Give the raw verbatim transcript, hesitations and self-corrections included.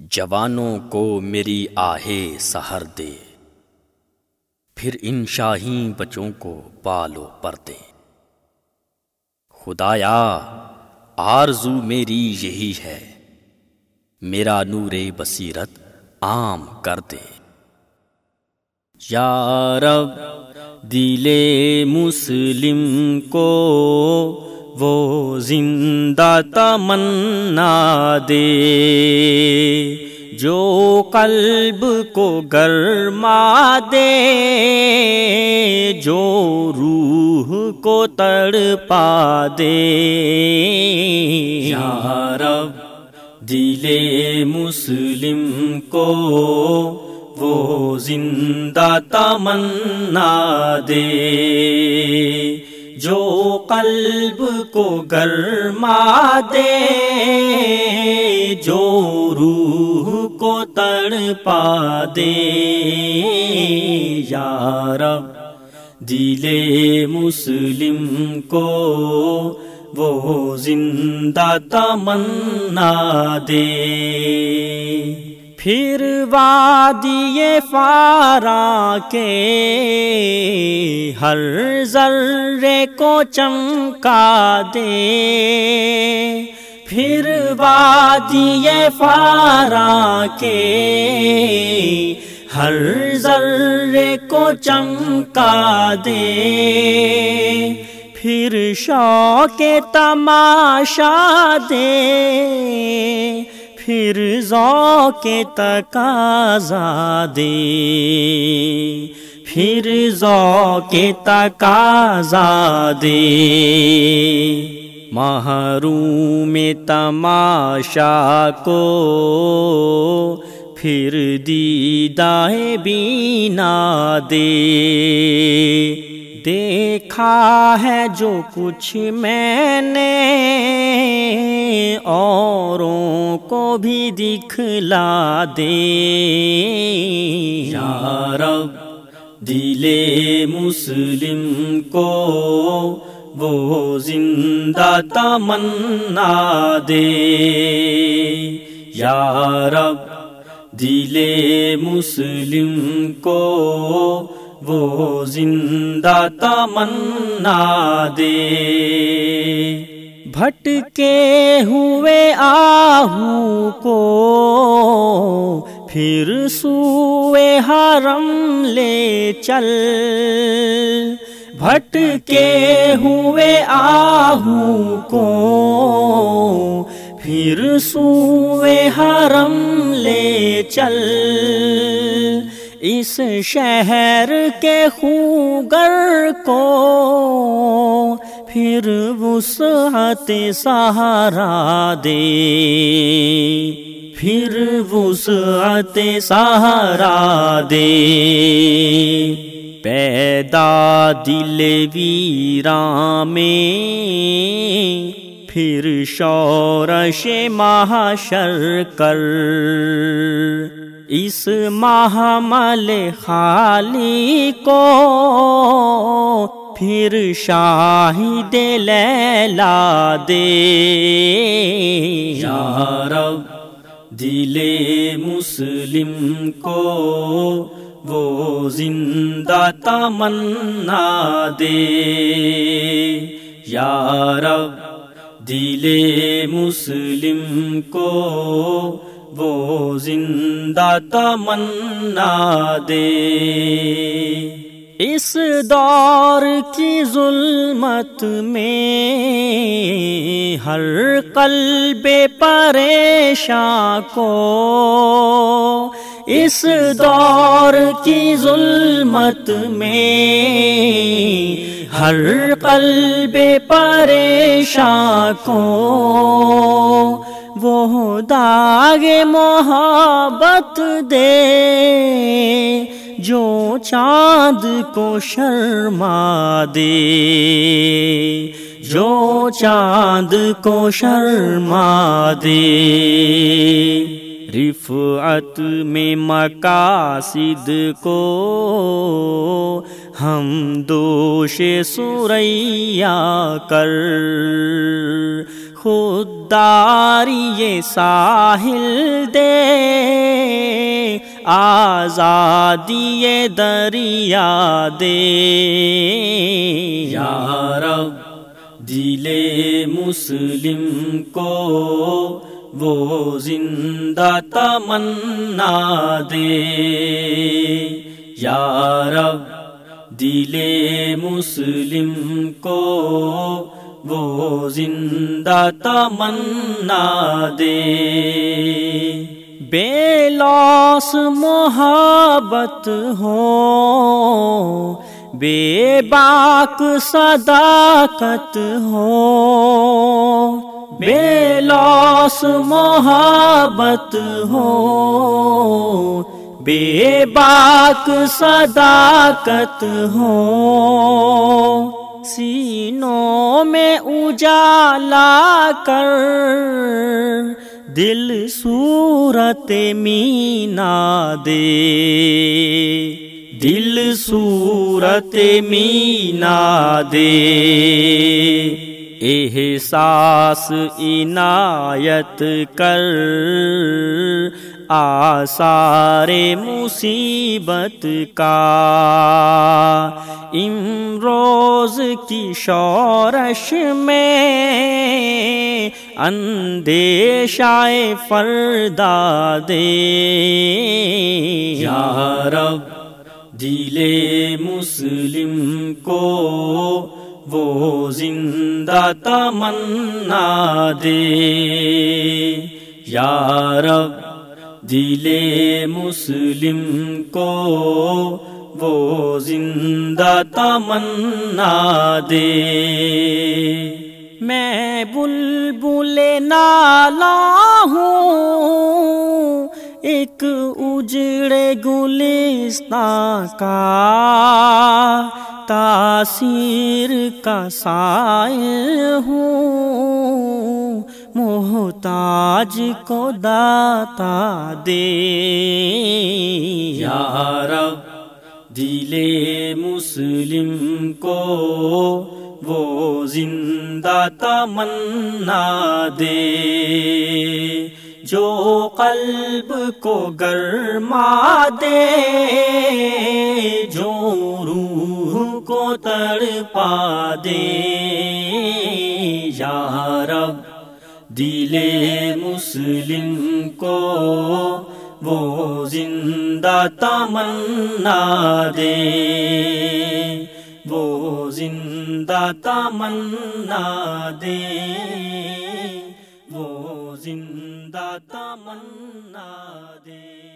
جوانوں کو میری آہے سحر دے، پھر ان شاہین بچوں کو پالو پر دے۔ خدایا آرزو میری یہی ہے، میرا نور بصیرت عام کر دے۔ یا رب دل مسلم کو وہ زندہ تمنا دے، جو قلب کو گرما دے، جو روح کو تڑپا دے۔ یا رب دل مسلم کو وہ زندہ تمنا دے، جو قلب کو گرما دے، جو روح کو تڑپا دے۔ یا رب دل مسلم کو وہ زندہ تمنا دے۔ پھر وادی فارا کے ہر ذرے کو چمکا دے، پھر وادی فارا کے ہر ذرے کو چمکا دے، پھر شوق تماشا دے، پھر ذوق تقاضا دے، پھر ذوق تقاضا دے۔ محروم تماشا کو پھر دیدہ بینا دے۔ دیکھا ہے جو کچھ میں نے، اوروں کو بھی دکھلا دے۔ یا رب دل مسلم کو وہ زندہ تمنا دے۔ یا رب دل مسلم کو وہ زندہ تمنا دے۔ بھٹکے ہوئے آہو کو پھر سوئے حرم لے چل، بھٹکے ہوئے آہو کو پھر سوئے حرم لے چل۔ اس شہر کے خوگر کو پھر وسعت سہارا دے، پھر وسعت سہارا دے۔ پیدا دل ویراں میں پھر شورش محشر کر، اس محمل خالی کو پھر شاہد لیلا دے۔ یا رب دل مسلم کو وہ زندہ تمنا دے۔ یا رب دل مسلم کو وہ زندہ تمنا دے۔ اس دور کی ظلمت میں ہر قلب پریشاں کو، اس دور کی ظلمت میں ہر قلب پریشاں کو وہ داغ محبت دے، جو چاند کو شرما دے، جو چاند کو شرما دے۔ رفعت میں مقاصد کو ہم دوش سریا کر، خودداری یہ ساحل دے، آزادی یہ دریا دے۔ یا رب دل مسلم کو وہ زندہ تمنا دے، یا رب دل مسلم کو وہ زندہ تمنا دے۔ بے لوث محبت ہو، بے باک صداقت ہو، بے لوث محبت ہو، بے باک صداقت ہو، سینوں میں اجالا کر دل صورت مینا دے، دل صورت مینا دے۔ احساس عنایت کر آثار مصیبت کا، امروز کی شورش میں اندیشہ فردا دے۔ یا رب دل مسلم کو وہ زندہ تمنا دے، یا رب دل مسلم کو وہ زندہ تمنا دے۔ میں بلبل نالا ہوں، ایک اجڑے گلستاں کا، تاثیر کا سائل ہوں، محتاج کو داتا دے۔ یا رب دل مسلم کو وہ زندہ تمنا دے، جو قلب کو گرما دے، جو روح کو تڑپا دے۔ یا رب دل مسلم کو وہ زندہ تمنا دے، وہ زندہ تمنا دے، وہ زندہ تمنا دے۔